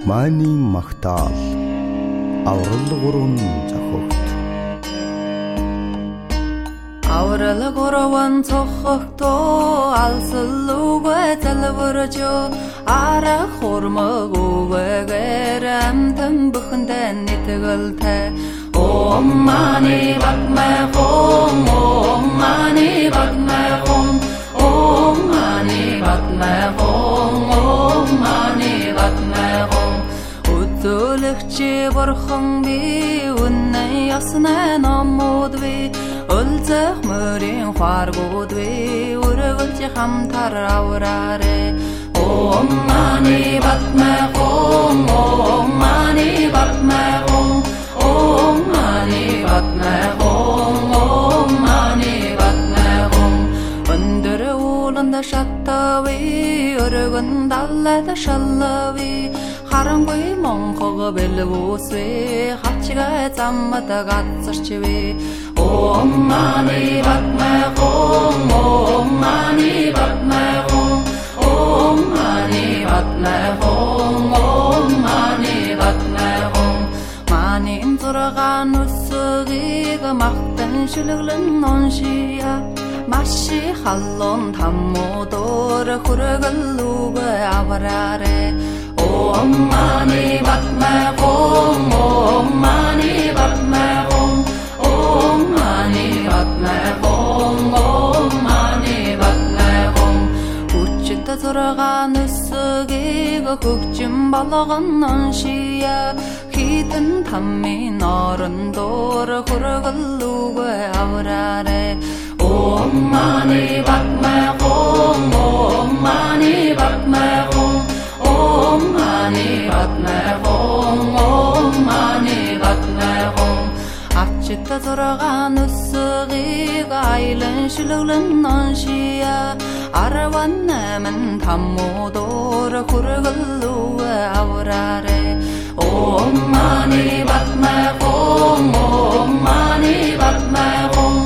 Мааны магтаал аврал 3 зохиогт. Аврал 3 зохиогтоо алсалуугаа залбирж арах хурмагуугаар амтан бүхэндээ нэтгэлтэй Om mani padme hum Om mani padme hum Om mani padme hum Om mani padme hum Үзүүлэгчи бурхан би үнэн ясна номууд би Өлзөх мөрийн хааргууд би өргөлж хамтар авраарэ Om mani padme hum Om mani padme hum Om mani padme hum Om mani padme hum Өндөр ууланда шаттави өргөн даллада шаллави Харангүй монхог бэлвүүсвэ хачгаа заммата гацарчвэ Om mani padme hum Om mani padme hum Om mani padme hum Om mani padme hum Манин зургаан үсгийг махтан шүлэглэн оншия Маши халлон таммуудор хүргэлүүг авраарэ Om mani padme hum Om mani padme hum Om mani padme hum Om mani padme hum Хүчтэй зургаан үсгийг хөгжим болгон оншия Хитэн таммин орондоор хүргэлүүг авраарэ Om mani padme hum Om mani padme hum Om mani padme hum Om mani padme hum Ачта зургаан үсгийг айлан шүлэглэн оншия 18 таммуудоор хүргэлүүг авраарэ Om mani padme hum Om mani padme hum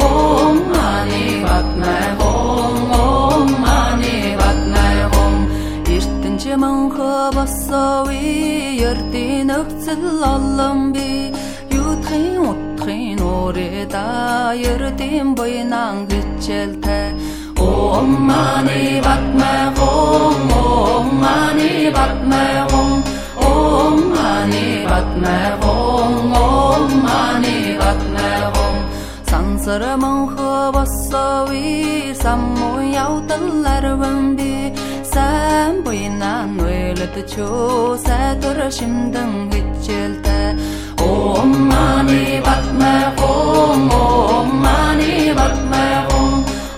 Om mani padme hum Om mani padme hum Эртэнчи мөнхө босоови ердийн өгцөл олон би Юудхийн утхийн уурыда ердийн буйнан хичээлтэй Om mani padme hum Om mani padme hum Om mani padme hum Om mani padme hum Сансар мөнхө босоови саммуу явдал арван би Сайн буйнан уйлдчөө сайдвар шимдэн хичээлтэй Om mani padme hum Om mani padme hum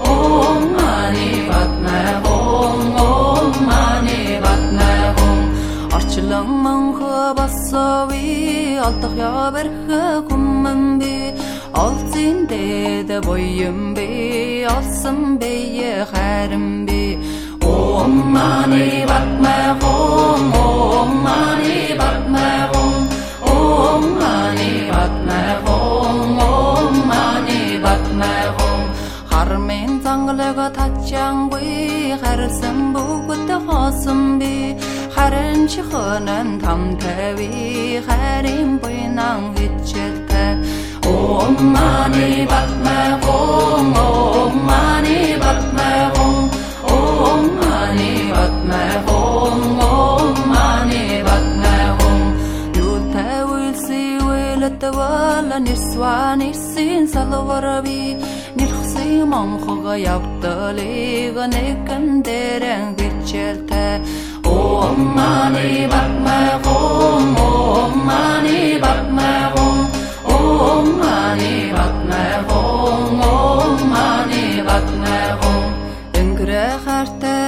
Om mani padme hum Om mani padme hum Орчлон мөнхө босоови олдох яварх хүмэн би Олзын дэд буйм би олсон бие хайрам би Om mani padme hum Om mani padme hum Om mani padme hum Om mani padme hum Хармын зангалага тачаангүй харсан бүгд хоосон би Харин чи хонон тамтави харин буйнан хичээлтэй Om mani padme hum Om mani padme hum Om mani padme hum Om mani padme hum Юутай үйлси үйлэтвала нэрсван ирсэн салварби Нэрхсэн монхога явдалыг нэгэн дээрэн хичээлтэй Om mani padme hum Om mani padme hum Om mani padme hum Om mani padme hum Өнгөрө хартай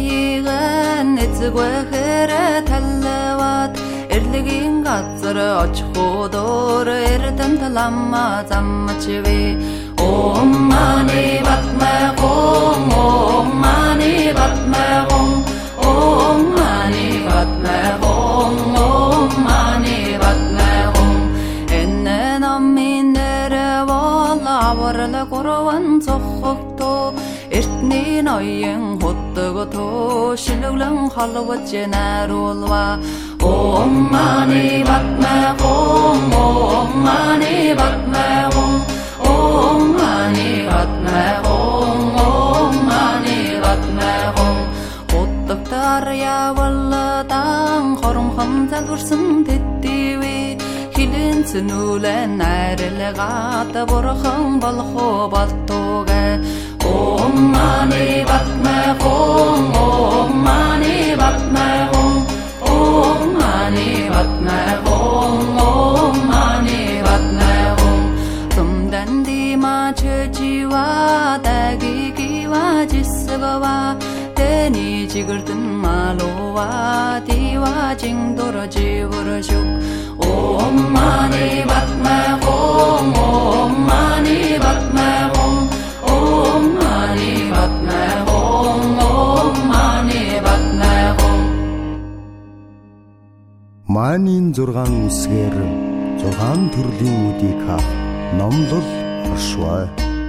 бэйгэн эцэгвэхэрэ таллавад Эрлэгийн газар очихуудоор эрдэн таламма заммачви Om mani padme hum Om mani padme hum Om mani padme hum Om mani padme hum Энэ намын нэрэ вала аврал 3 зохиогтоо Эртний ноён хутгото шилэглэн холвож наруулва Om Mani Padme Hum, Om Mani Padme Hum, Om Mani Padme Hum, Om Mani Padme Hum. Уттактар явалдан хоромхон залгурсан тэддивэ хилэн цэнүүлэн найрлагаад бурхан болох болтугэ. Om Mani Padme Hum, Om Mani Padme Hum, Om Mani Padme Hum, Om Mani Padme Hum. Tumdan dima chöjiwa dagigiwa jisgawa teni jigirtin malowa diwa jingdoro jivorshuk. Om Mani Padme Hum, Om Mani Padme Hum, Om Mani Padme Hum, Om Mani Padme Hum. Манийн 6 үсгээр 6 төрлийн үдийг хаах номлол оршваа.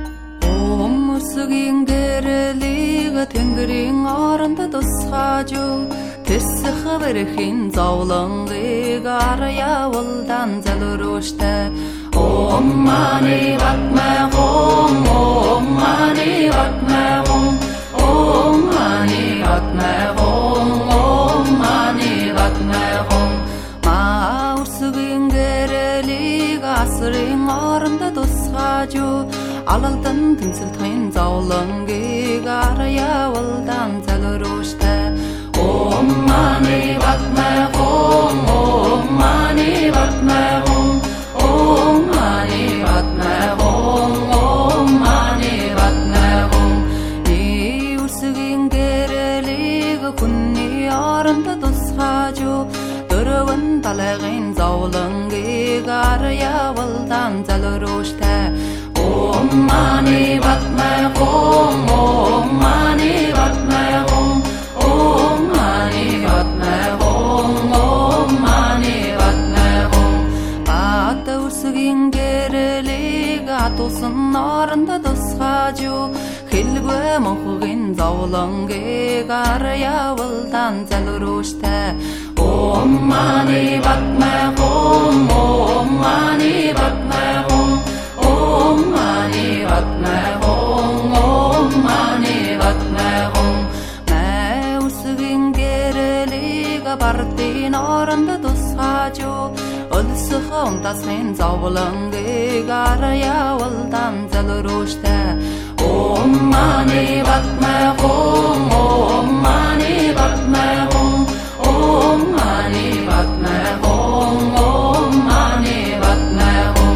Өмсгийн гэрэлийг тэнгэрийн оронд тусгаж тэсэх бэрхийн зовлонгыг арьявалдан залруштай. Om Mani Padme Hum, Om Mani Padme Hum, Om Mani Padme Hum, Om Mani Padme Hum. Маусгийн гэрэлийг асрын оронд тусгаж алалдан тэнцэлтийн зовлонгийг арьявалдан залруштай. Om Mani Padme Hum, Om Mani Padme Hum, Om Mani Padme Hum, Om Mani Padme Hum. Үсгийн гэрэлийг хүнний оронд тусгаж дөрвөн талын зовлонгийг арьявалдан залруштай. Om Mani Padme Hum, Om Mani Padme Hum, Om Mani Padme Hum, Om Mani Padme Hum. Бат үсгийн гэрэлийг атусан оронд тусгаж хэлгүй мөнхийн зовлонгийг арьявалдан залруштай. Om Mani Padme Hum, Om Mani Padme Hum, Om Mani Padme Hum, Om Mani Padme Hum. Үсгийн гэрэлийг бардын оронд тусгаж өлсөх унтасын зовлонгийг арьявалдан залруштай. Om Mani Padme Hum, Om Mani Padme Hum, Om Mani Padme Hum, Om Mani Padme Hum.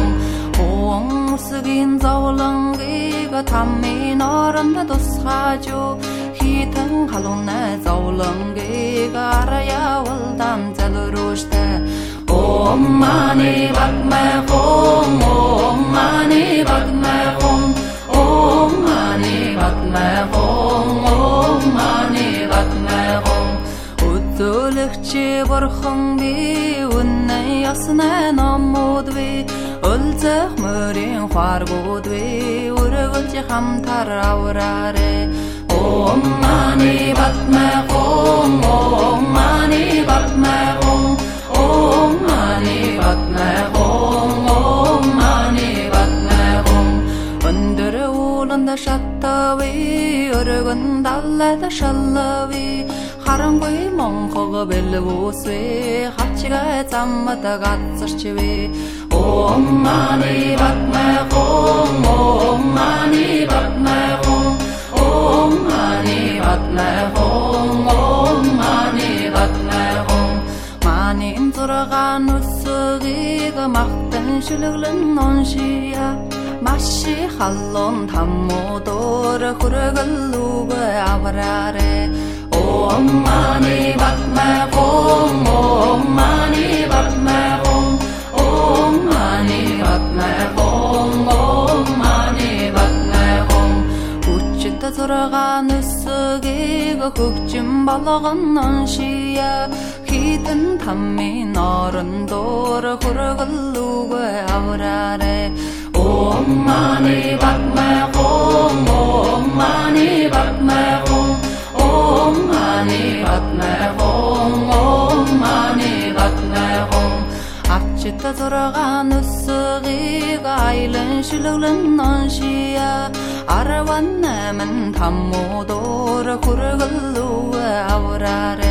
Үсгийн зовлонгийг таммын оронд тусгаж хитэн халуунай зовлонгийг арьявалдан залруштай. Om Mani Padme Hum, Om Mani Padme Hum, Om Mani Padme Hum, Om Mani Padme Hum. Өдөлөгчи бурхан би үнэн яснаа номууд би өлзөх мөрийн хааргууд би өргөлж хамтар авраарэ. Om Mani Padme Hum, Om Mani Padme Hum, Om Mani Padme Hum, Om Mani Padme Hum. Өндөр ууланд шаттави өргөн даллад шаллави харангүй монхог бэлгүүсвэ хачгаа заммад гацарчвэ. Om Mani Padme Hum, Om Mani Padme Hum, Om Mani Padme Hum, Om Mani Padme Hum. Манийн 6 үсгийг махтан шүлэглэн оншия маши халлон таммуудор хүргэлүүг авраарэ. Om Mani Padme Hum, Om Mani Padme Hum, Om Mani Padme Hum, Om Mani Padme Hum. Хүчит 6 үсгийг хөгжим болгон оншия хитэн таммын орондор хүргэлүүг авраарэ. Om Mani Padme Hum, Om Mani Padme Hum, Om Mani Padme Hum, Om Mani Чита зораған үсіғиға айлын шүлігілін оншия Араван әмін таммудор күргілуі авраре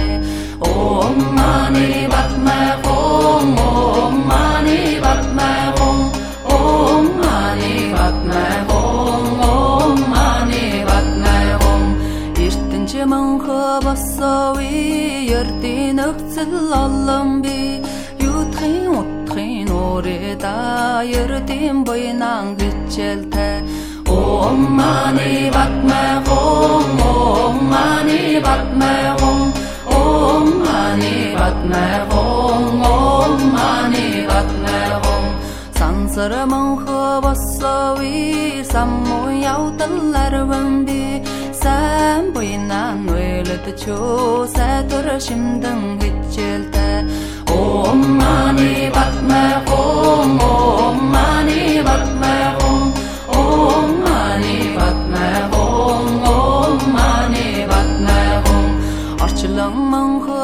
Ом мани батмағым, ом мани батмағым Ом мани батмағым, ом мани батмағым Иртінші мұңқы басауи ерден өксіл алым би Ютхин утхин орида ерден бойнан гитчелті Ом мани батмағым, ом мани батмағым Ом мани батмағым, ом мани батмағым Сансыры мұңқы басауи саммой аутыларвын би Сән бойнан өйліді чо сәтір шимдің гитчелті Ом мани батмағым, ом мани батмағым Ом мани батмағым, ом мани батмағым Арчылың мұңқы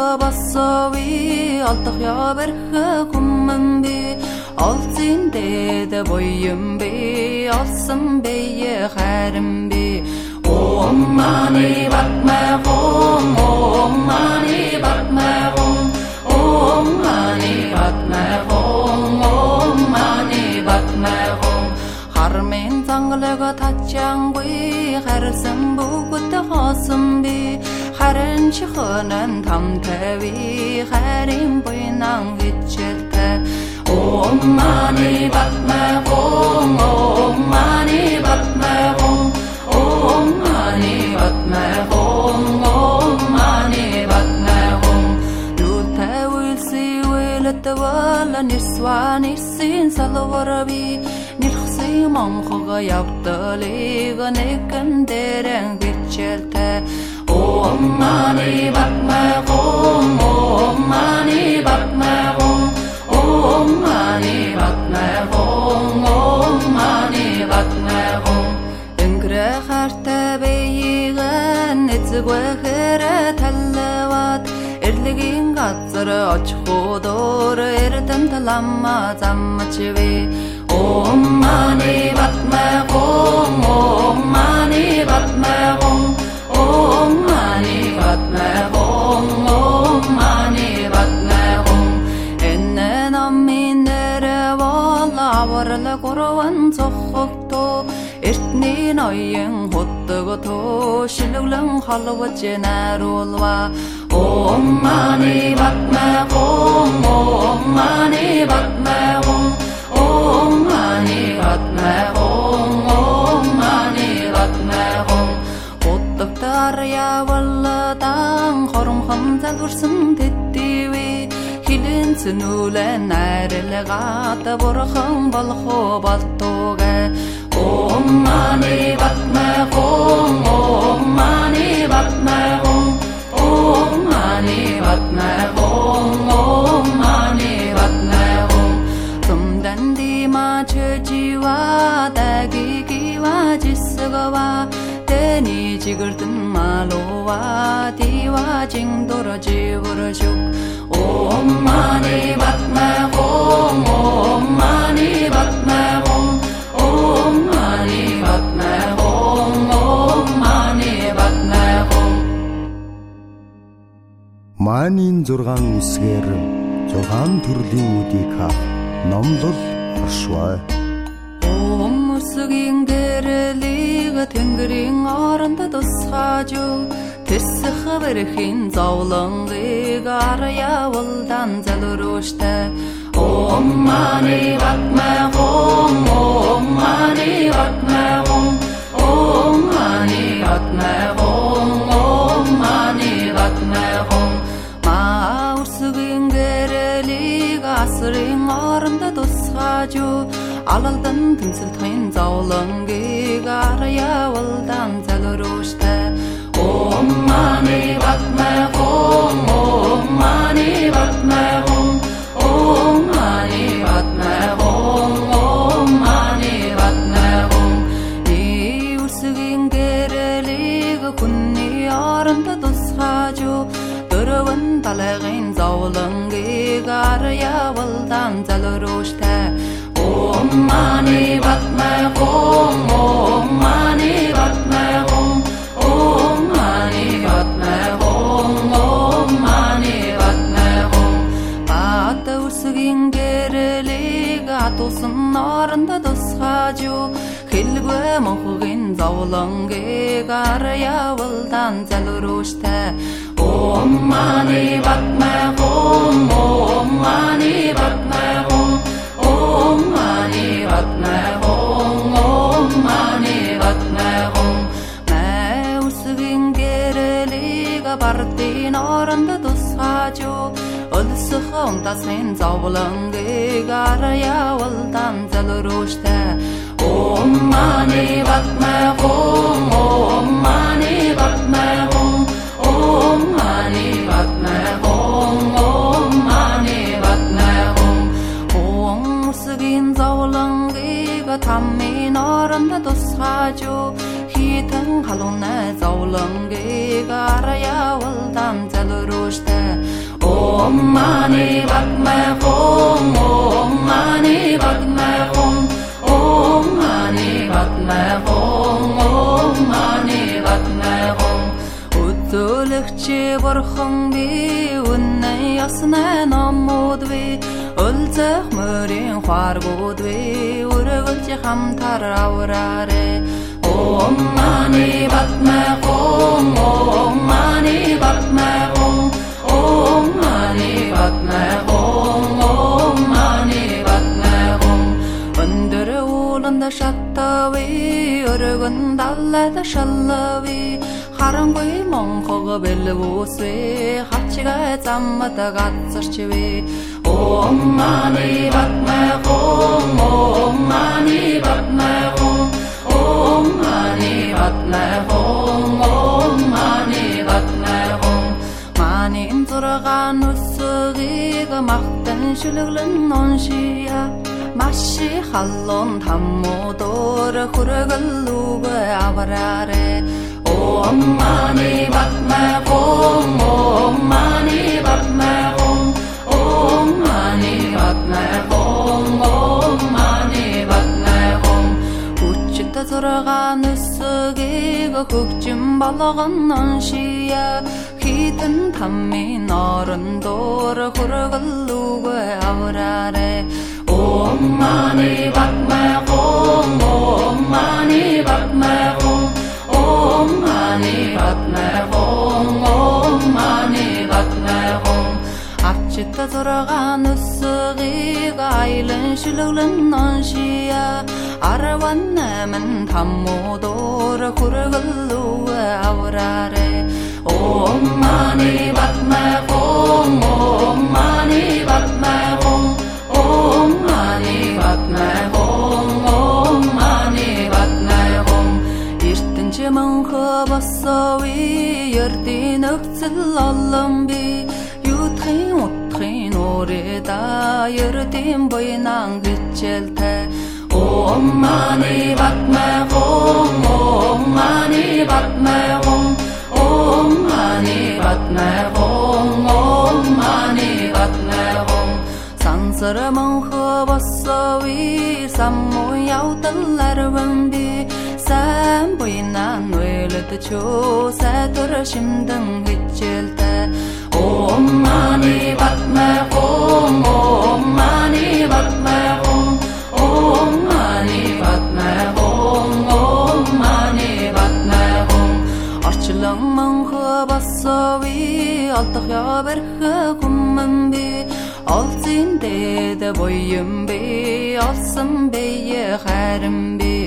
басауи алтық я бірхі күмін бі Ал сен деді бойым бі, алсым бейі қәрім бі Ом мани батмағым, ом мани батмағым Ом мани батмағым, ом мани батмағым Қармен заңғылығы татчан бұй, қарысым бұғыты қасым бі Қарын шығынын там тәуі, қарым бұйнан ғитчелті Ом мани батмағым, ом мани батмағым Ом мани батмағым, ом мани батмағым Люлта өлсі өлітті вала нирсуа нирсин салуараби Нирхси маңқыға яптылыға некіндерін гитчелті Ом мани батмағым, ом мани батмағым Ом мани батмағым, ом мани батмағым Үңгірі қарта бейіған әтсігуі қыры тәліват Эрлігін қатсыры очқудыр әрдің талама заммачыви Ом мани батмағым, ом мани батмағым Ом мани батмағым, ом мани батмағым Эннен амминері вала аварылы қорван соққықты Эртнин ойын құттығы то шілігілін қалуы женәр олва Ом мани батмағым, ом мани батмағым Ом мани батмағым, ом мани батмағым Құттықтар явылыдан қорымқым зәлгірсін теттеуі Хилін сүнілін әрілі ғаты бұрқын балқы балтуға Ом мани батмағым, ом мани батмағым Ом мани батмағым, ом мани батмағым Тұмдан дима чөжіва дәгі кива жисығыва Тәні жігірдің малуа дива жеңдұры жевұры жүк Ом мани батмағым, ом мани батмағым Ом мани батмағым, ом мани батмағым Манийн 6 үсгээр 6 төрлийн үдийг хаа номлол оршваа Ом үсгийн гэрлийг тэнгэрийн оронд тусгаажу Тэсэх бэрхийн зовлонгыг арявалдан залруштай Ом мани батмағым, ом мани батмағым Ом мани батмағым, ом мани батмағым Ма үрсігін гэрэлиг асырын орында тусғажу Алалдан түнсіл тойын заулыңгыг арявалдан залруштай Ом мани батмағым, ом мани батмағым Ом мани батмағым, ом мани батмағым Ни үрсігін гэрэлиг күнні орында тусғажу өрөвін талағын заулыңғы гарая валдан залырушта Om mani batma hum Om mani batma hum Om mani batma hum Om mani batma hum Bata ursugin gerelig Atosun arında dosxaju Hilgwe mohugin zaulıngi Garaya vıldan zaluruşta Om mani batma hum Om mani batma hum Om mani batma hum Om mani batma hum Ma ursugin gerelig Bartin arında dosxaju Ölsüxü onda sen zaulıngi Garaya vıldan zaluruşta Om mani batma hum Om mani batma hum Om mani batma hum Om mani batma hum Om ursugin zaulıngi Tammin arında dosxaju Hitın haluna zaulıngi Garaya vıldan zaluruşta Om mani batma hum Om mani batma hum Om mani batma hum Om mani batma hum Utulukçi borxun bi Unne yasna namud bi Ölzək mürin xargud bi Urgulci hamtar avrare Om mani batma hum Om mani batma hum Om mani batma hum Om mani batma hum Öndürü ulunda şattavi Örgün dallada şallavi Harangui monxoğu belli busvi Xatçiga zammata gatsırçivi Om mani batma hum Om mani batma hum Om mani batma hum Om mani batma hum Manin zurgan usugiga Maqtan şülüglün onşiya Mashi xallon tammudur Xurgullugu avrare Om mani batma hum Om mani batma hum Om mani batma hum Om mani batma hum Uçta zurgan usugiga Hükcüm balağın onşiya Hitin tammin arındur Xurgullugu avrare Om mani batma hum Om mani batma hum Om mani batma hum Om mani batma hum Açıkta zorgan üssüği Gaylın şülüglün onşiya Arvan nemin tammudur Xurgullugu avrare Om mani batma hum Om mani batma hum Om mani batma hum Om mani batma hum Irtinci mınxı bassavi Yerdin öksil allım bi Yutxin utxin orida Yerdin boynan gitçelte Om mani batma hum Om mani batma hum Om mani batma hum Om mani batma hum Sansırı mınxı bassavi Sammu yavdıllar vimbi Sen boynan öylüdü ço Sətur şimdin gitçelte Om mani batma hum Om mani batma hum Om mani batma hum Om mani batma hum Arçılın mınxı bassavi Altıq ya berxı kummin bi Alzin dede boyum bi Alsın beye xərim bi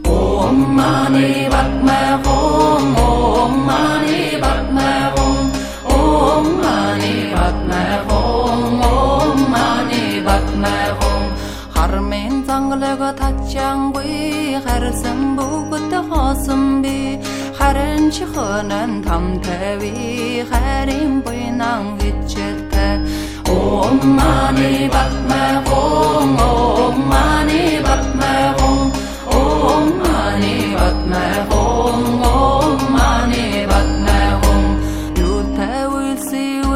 Om mani batma hum Om mani batma hum Om mani batma hum Om mani batma hum Harmen zanglığı tatçangui Xərsin buğudu xasım bi Xərin çıxının tam təvi Xərin boynan gitçelte Om mani batma hum Om mani batma hum Om mani batma hum Om mani batma hum Yul təvilsi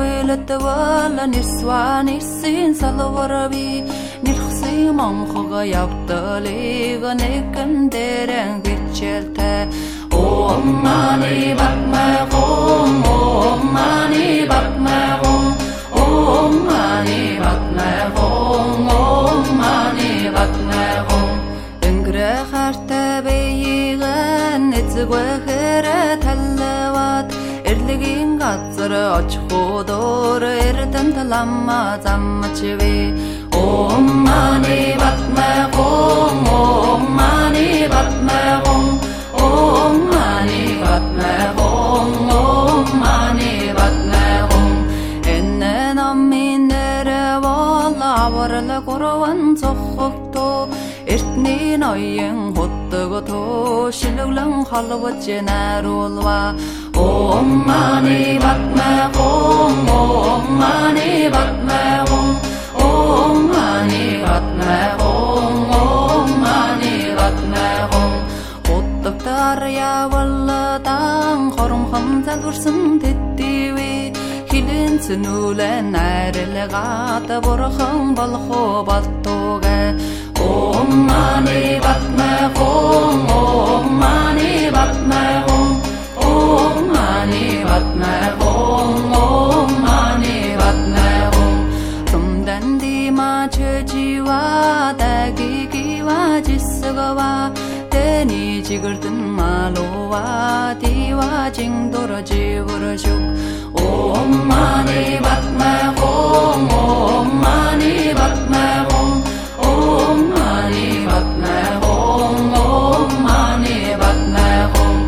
wala niswa nisin salawarabi nirxsi mamkhoga yapdaliga nekan dereng bitchelte O mani bakma gom O mani bakma gom O mani bakma gom O mani bakma gom Engre kharte beyigan etzgwekhere tallawat Erligin gatsar ochhodor erdan talamma zammachivi O mani bakma gom O mani bakma gom O mani bakma gom O mani bakma gom Enne namminere valla varla korvan sokhokto Ertni noyen hottogoto shiluglang halwatje narulwa O mani bakma gom O mani bakma gom O mani bakma gom O mani bakma gom Hottoqtar ya walla dang khorum khamza dursun tettiwi Hilin sunulen ayrılgata borkham balkho baltoga O mani bakma gom O mani bakma gom O mani bakma gom O mani bakma gom Tumdan dima chjiwa dagigiwa jisgawa Teni jigirtin malowa diwa jingdor jivrshuk O mani bakma gom O mani bakma gom O mani bakma gom O mani bakma gom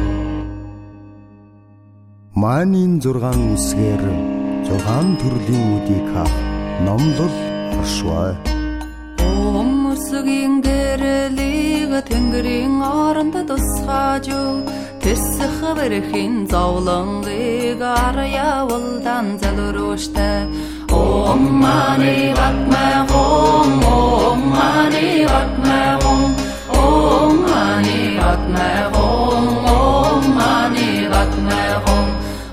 Манийн 6 үсгээр 6 төрлийн үдийг хаах номлол оршваа. Өмсгийн гэрлийг тэнгэрийн оронд тусгааж тэсэх бэрхийн зовлонгыг арьявалдан залруштай. О мани bakma gom O mani bakma gom O mani bakma gom O mani bakma gom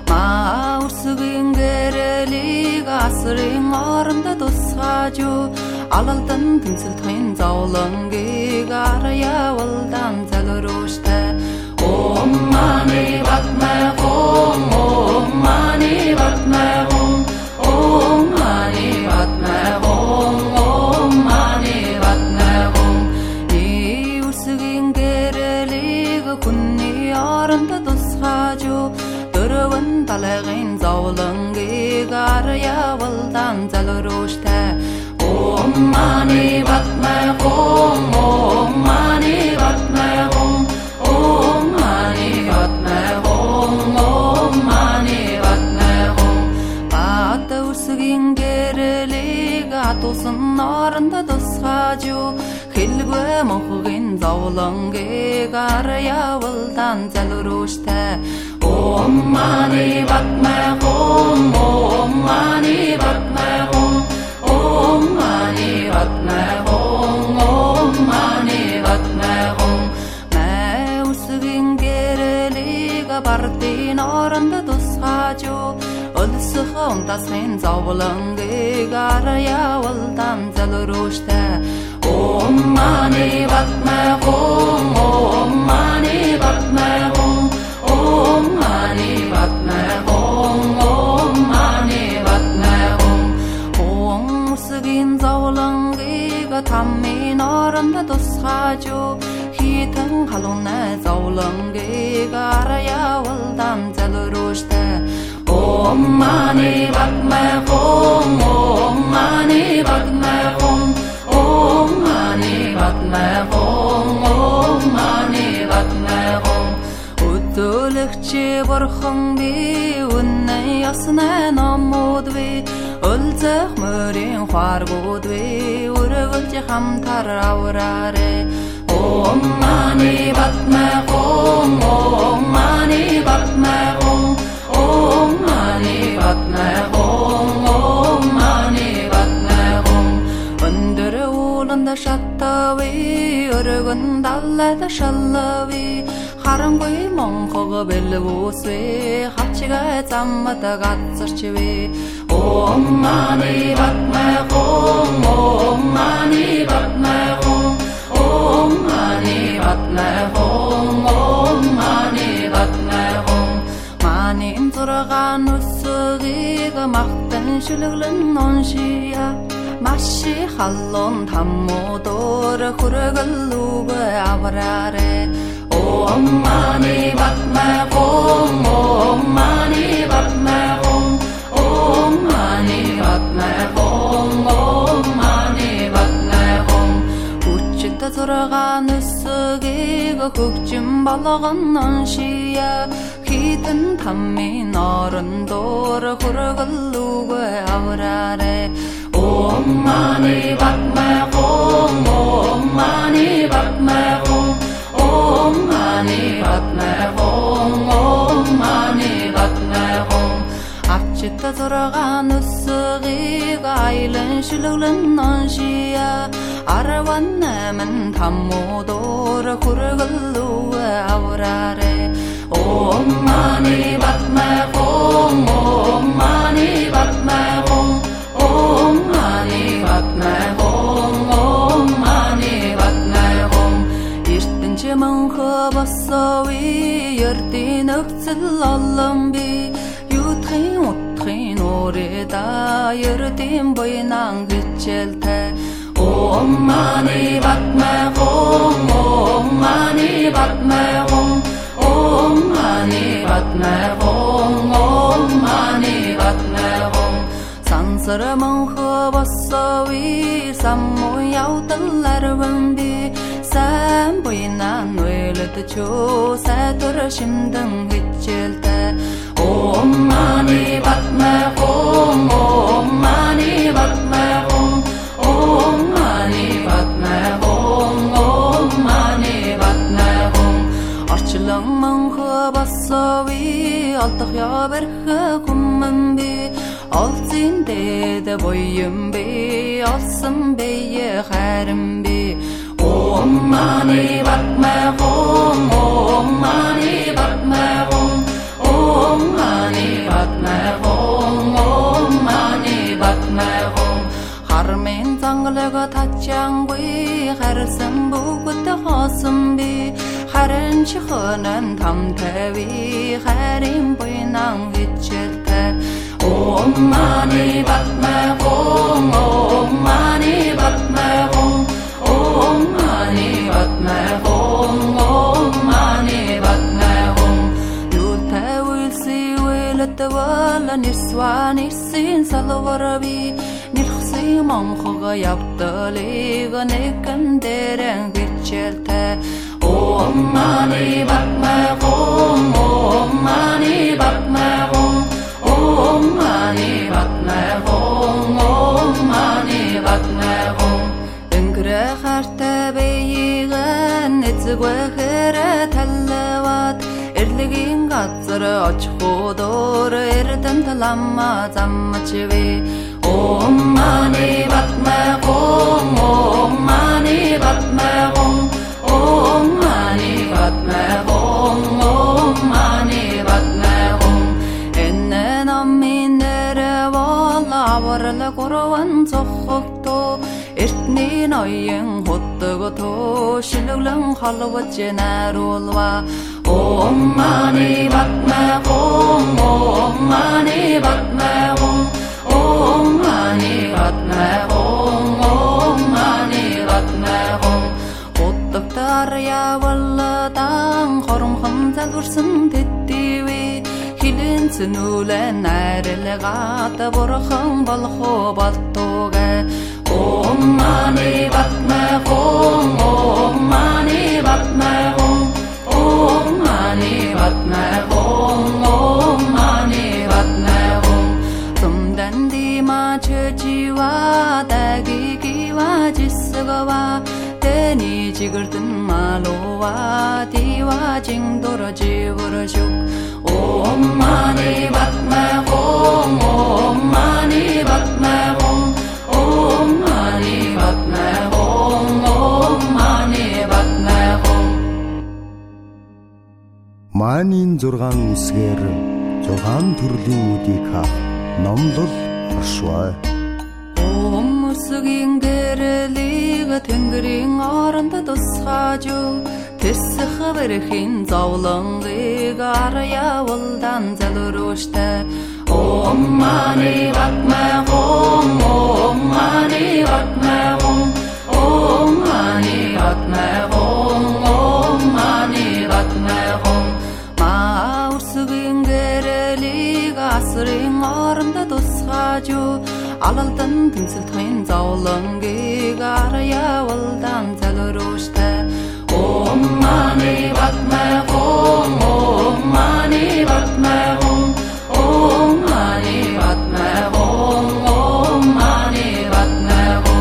Маусгийн гэрлийг асрын оронд тусгааж алалдан тэнцэлтхэн зовлонгийг арьявалдан залруштай. О мани bakma gom O mani bakma gom O mani bakma gom O mani bakma gom Ni usgin гэрлийг kunni оронд тусгааж дөрвөн талагын зовлонгийг арьявалдан залруштай. O mani bakma gom O mani bakma gom O mani bakma gom O mani bakma gom Бат үсгийн гэрлийг атусан оронд тусгааж хэлгүй мохгийн зовлонгийг арьявалдан залруштай. O mani bakma gom O mani bakma gom O mani bakma gom O mani bakma gom Mä usgin гэрлийг бардын оронд тусгааж өлсөх унтасхын зовлонгийг арьявалдан залруштай. O mani bakma gom O mani bakma gom O mani bakma gom O mani bakma gom Өмсгийн зовлонгыг таммын оронд тусгааж хитэн халуунай зовлонгийг арьявалдан залруштай. O mani bakma gom O mani bakma gom O mani bakma gom O mani bakma gom Өдөлөгч борхон би үнэн ясна номууд би өлзөх мөрийн хааргууд би өргөлж хамтар авраарэ. O mani bakma gom O mani bakma gom O mani bakma gom O mani bakma gom Өндөр ууланд шаттави өргөн даллад шаллави харангүй монхог бэлвүсвэ хачга заммата гацарчвэ. Om Mani Padme Hum, Om Mani Padme Hum, Om Mani Padme Hum, Om Mani Padme Hum. Manin turgan ussugiga maqtan shuluglan nonshiya Mashi khallon thammodor khurgalluga avrare Om Mani Padme Hum, Om Mani Padme Hum, Om Mani Padme Hum, Om Mani Padme Hum. Uchita turgan ussugiga hukjum balgan nonshiya Hiten thammin orundor khurgalluga avrare Om Mani Padme Hum, Om Mani Padme Hum, Om Mani Padme Hum, Om Mani Padme Hum. Achita turgan ussugiga aylan shuluglan nonshiya Arvan naman thammodor khurgalluga avrare Om Mani Padme Hum, Om Mani Padme Hum, Om Mani Padme Hum, Om Mani Padme Hum. Иртэнче мөнхө босови ердийн өгцөл олон би Ютхын утхын уреда ердийн буйнан хичээлтэй Om Mani Padme Hum, Om Mani Padme Hum, Om Mani Padme Hum, Om Mani Padme Hum. Sansar mönхө босови самму явдал арванби Сайн буйнан уйлдчо сайтур шимдэн хичээлтэй Om Mani Padme Hum, Om Mani Padme Hum, Om Mani Padme Hum, Om Mani Padme Hum. Orчлон мөнхө босови олдох явэрхэ хүмэн би Олзын дэд буйм би олсон бие харин би Om Mani Padme Hum, Om Mani Padme Hum, Om Mani Padme Hum, Om Mani Padme Hum. Хармын зангалага тачангуй харсан бүгд хосон би Харин чихонан тамтави харин буйнан хичээлтэй Om Mani Padme Hum, Om Mani Padme Hum, Om Mani Padme Hum, Om Mani Padme Hum. Nutawilsi wilatawala niswani sin salwarabi Nirxsi mönxöga yapdaliga nekanderen hichelтэй Om Mani Padme Hum, Om Mani Padme Hum, Om Mani Padme Hum, Om Mani Padme Hum. Öngre harta beyigan etzgwehre tallawat Erligin gatsar ochhodor erdan talamma zammachwe Om Mani Padme Hum, Om Mani Padme Hum, Om Mani Padme Hum, Om Mani Padme Hum. Enne namminere valla varla korvan sokhokto Ertni noyen hottogoto shiluglan halwatje narulwa Om Mani Padme Hum, Om Mani Padme Hum, Om Mani Padme Hum, Om Mani Padme Hum. Hottoktar ya valladan хорумхан залгурсан тэддиви Хилэн цэнүүлэн найрлагаата бурхан болохоо болтугэ Om Mani Padme Hum, Om Mani Padme Hum, Om Mani Padme Hum, Om Mani Padme Hum. Sumdan dima chöjiwa dagigiwa jisgawa Teni jigirtin malowa diwa jingdoro jivorashuk Om Mani Padme Hum, Om Mani Padme Hum, Om Mani Padme Hum, Om Mani Padme Hum. Манийн 6 үсгээр 6 төрлийн үдийг хаах номлол оршваа. Өмсгийн гэрэлийг тэнгэрийн оронд тусгаж тэсэх бэрхийн зовлонгыг арьяавалдан залруулжтэй. Om mani padme hum, Om mani padme hum, Om mani padme hum, Om mani padme hum. Маурсгийн гэрэлийг асрын оронд тусгаж алалдан тэнцэлтхэн зовлонгийг арьяавалдан залруулжтэй. Om mani padme hum, Om mani padme hum, Om mani padme hum, Om mani padme hum.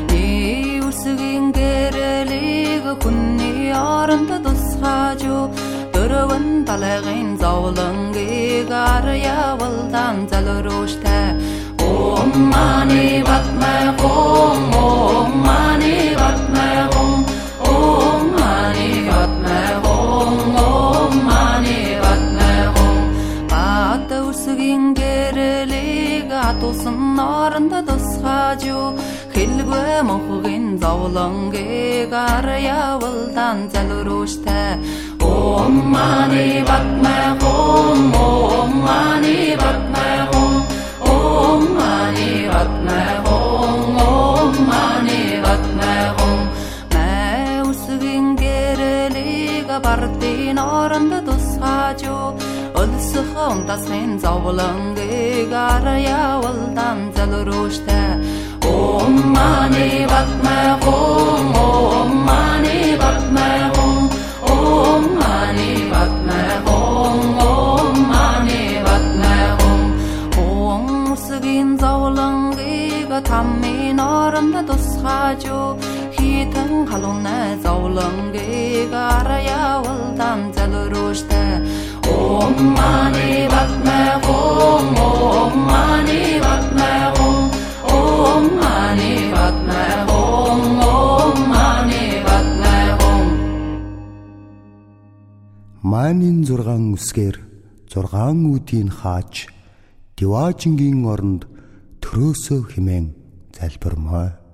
Иусгийн гэрэлийг хүний оронд тусгаж дөрвөн талын зовлонгийг арьяавалдан залруулжтэй. Om mani padme hum, Om mani padme hum, Om mani padme hum, Om mani padme hum. Баатусгийн гэрэлийг атусан оронд тусгаж хэлгүй мохгийн зовлонгийг арьяавалдан залруулжтэй. Om mani padme hum, Om mani padme hum, Om mani padme hum, Om mani padme hum. Маусгийн гэрэлийг бардын оронд тусгаж өлсөх унтасны зовлонгийг арьяавалдан залруулжтэй. Om mani padme hum, Om mani padme hum, Om mani padme hum, Om mani padme hum. Өмсгийн зовлонгийг таммын оронд тусгаж хитэн халуунай зовлонгийг арьяавалдан залруулжтэй. Om mani padme hum, Om mani padme hum, Om mani padme hum, Om mani padme hum. Маанийн 6 үсгээр 6 үүдийг хааж Диваажингийн оронд төрөөсөө хэмээн залбирмаа.